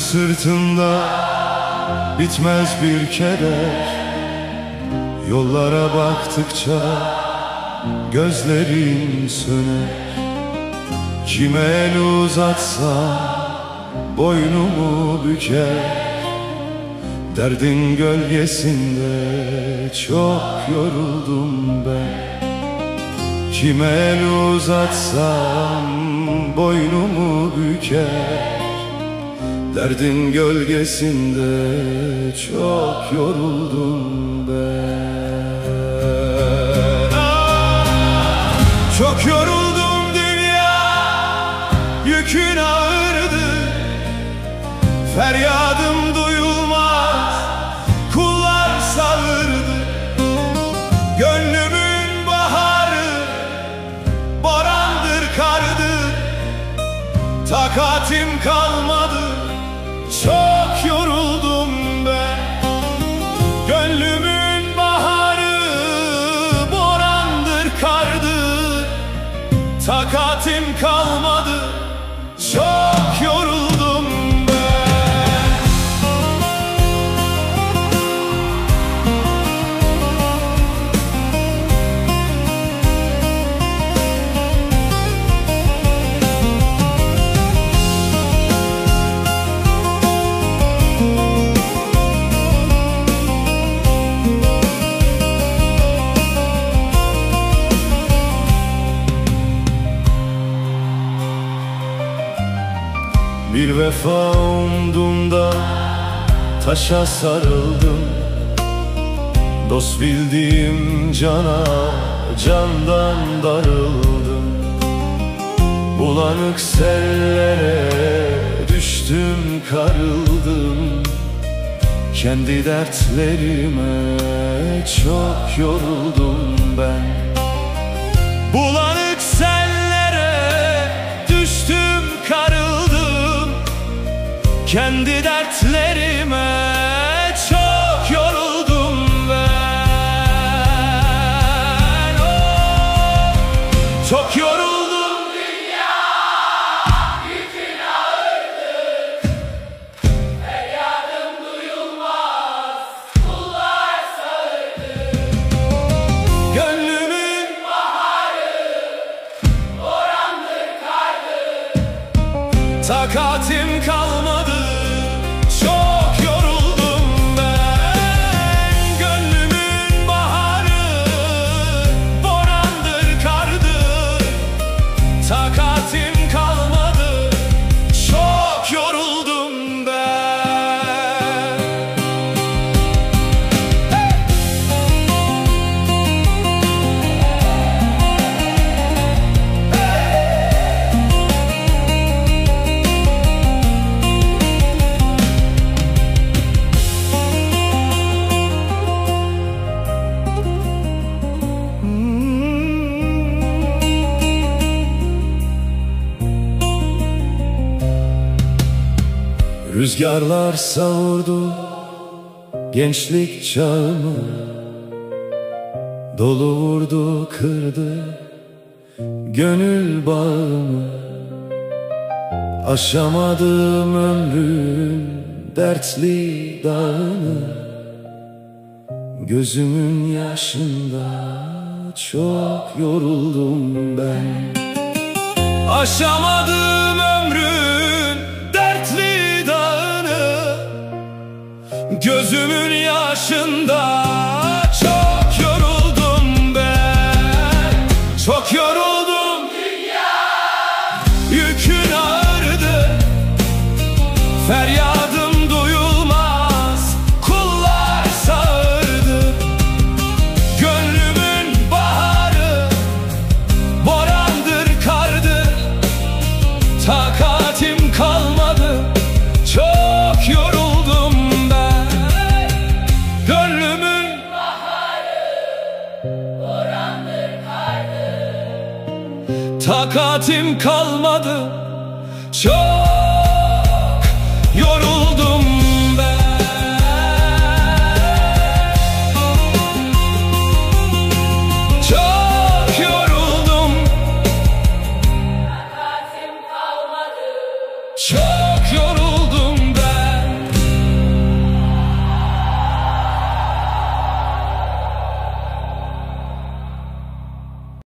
sırtımda bitmez bir keder. Yollara baktıkça gözlerin söner. Kime el uzatsam boynumu büker. Derdin gölgesinde çok yoruldum ben. Kime el uzatsam boynumu büker. Derdin gölgesinde çok yoruldum ben. Çok yoruldum, dünya yükün ağırdı. Feryadım duyulmaz, kullar sağırdı. Gönlümün baharı borandır, kardır. Takatim kalmadı, çok yoruldum ben. Gönlümün baharı borandır, kardır. Takatim kalmadı, çok yoruldum ben. Bir vefa umduğumda taşa sarıldım. Dost bildiğim cana candan darıldım. Bulanık sellere düştüm, karıldım. Kendi dertlerime çok yoruldum ben. Bulanık sellere düştüm, karıldım. Kendi dertlerime çok yoruldum ben. Oh, çok yoruldum, dünya yükün ağırdı. Feryadım duyulmaz, kullar sağırdı. Gönlümün baharı borandır, kardır. Takatim kalmadı, çok yoruldum ben. Gönlümün baharı borandır, kardır. Takatim kalmadı, çok yoruldum ben. Rüzgarlar savurdu gençlik çağımı. Dolu vurdu, kırdı gönül bağımı. Aşamadım ömrün dertli dağını. Gözümün yaşında çok yoruldum ben. Aşamadım ömrün dertli dağını. Gözümün yaşında çok yoruldum ben. Çok yoruldum, dünya yükün ağırdı. Feryadım duyulmaz, kullar sağırdı. Gönlümün baharı borandır, kardır. Takatim kalmadı, çok yoruldum ben. Gönlümün baharı borandır, kardır. Takatim kalmadı, çok